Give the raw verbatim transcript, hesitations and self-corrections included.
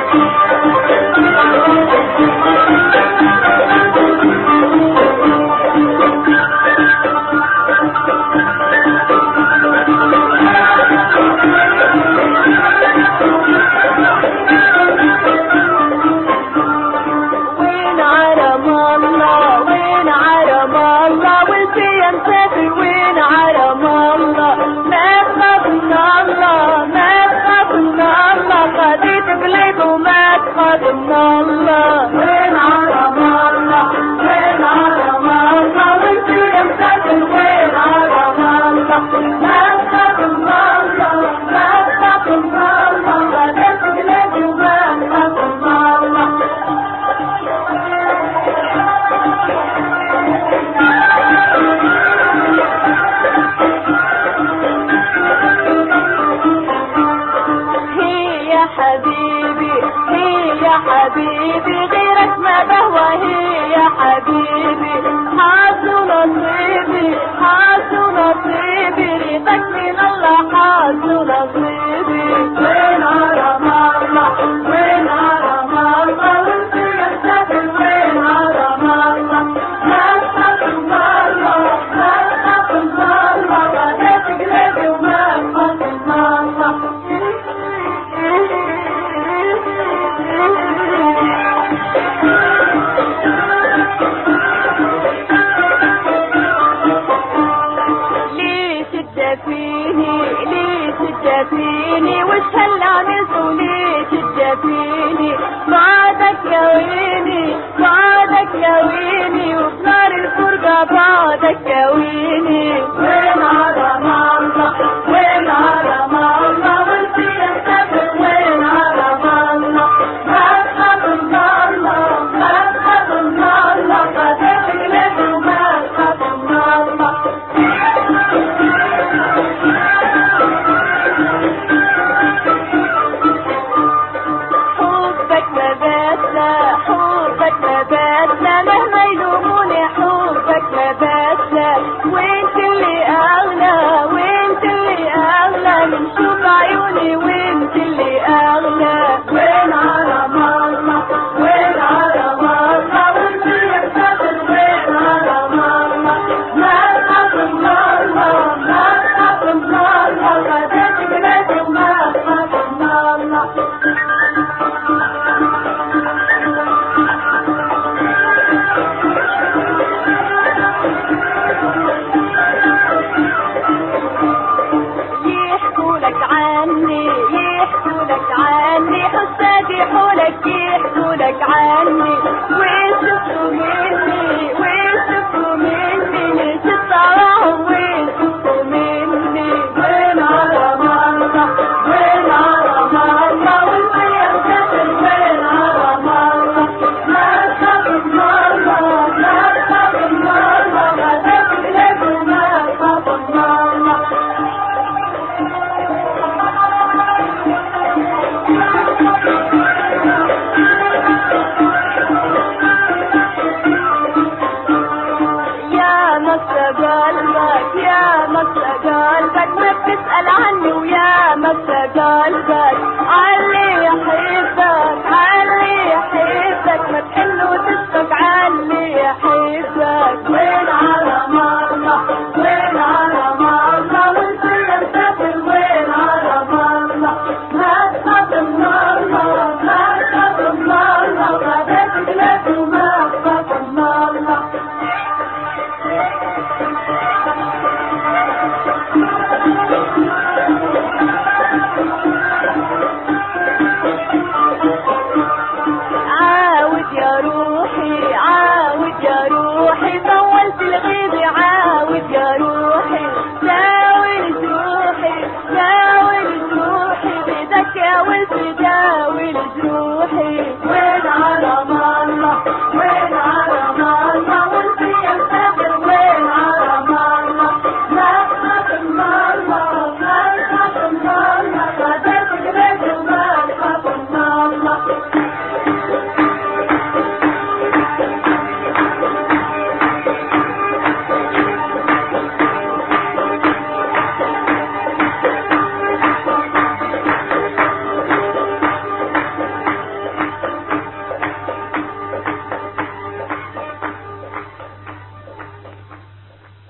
حبيبي غيرك ما بهوى يا حبيبي، حاس نصيبي حاس نصيبي، رضاك من الله حاس نصيبي. وين حرم الله وين حرم الله وانت يا سافر، وين حرم الله ما تخاف من الله ما تخاف من الله، غداك قلبي وما تخاف من الله. فيني ليش تجافيني وش هالعنس وليش تجافيني، بعدك يا ويني بعدك يا ويني، وبنار الفرقة بعدك يا ويني. وين حرم الله وين حرم الله وانت يا سافر، وين حرم الله ما تخاف من الله ما تخاف من الله، غداك قلبي وما تخاف من الله. مهما يلوموني حبك ما بسلى، وانت اللي اغلى وانت اللي اغلى من شوف عيوني، وانت اللي اغلى. وين حرم الله وين حرم الله وانت يا سافر، وين حرم الله ما تخاف من الله ما تخاف من الله، غداك قلبي وما تخاف من الله. حسادي حولك يحكولك عني، وين شفتوا مني وين شفتوا مني، نسيت طلعهم وين شفتوا مني. وين حرم الله وين حرم الله وانت يا سافر، وين حرم الله ما تخاف من الله ما تخاف من الله، غداك قلبي وما تخاف من الله. يا مس قلبك يا مس قلبك ما بتسأل عني، ويا مس قلبك علي يحبك علي يحبك، ما تحن وتشفق علي يحبك. وين حرم الله وين حرم الله وانت يا مسافر، وين حرم الله ما تخاف من الله ما تخاف من الله، غداك قلبي وما تخاف من الله. عاود يا روحي عاود يا روحي، طولت الغيب عاود يا روحي، ساوي روحي ساوي روحي، بيدك يا ولدي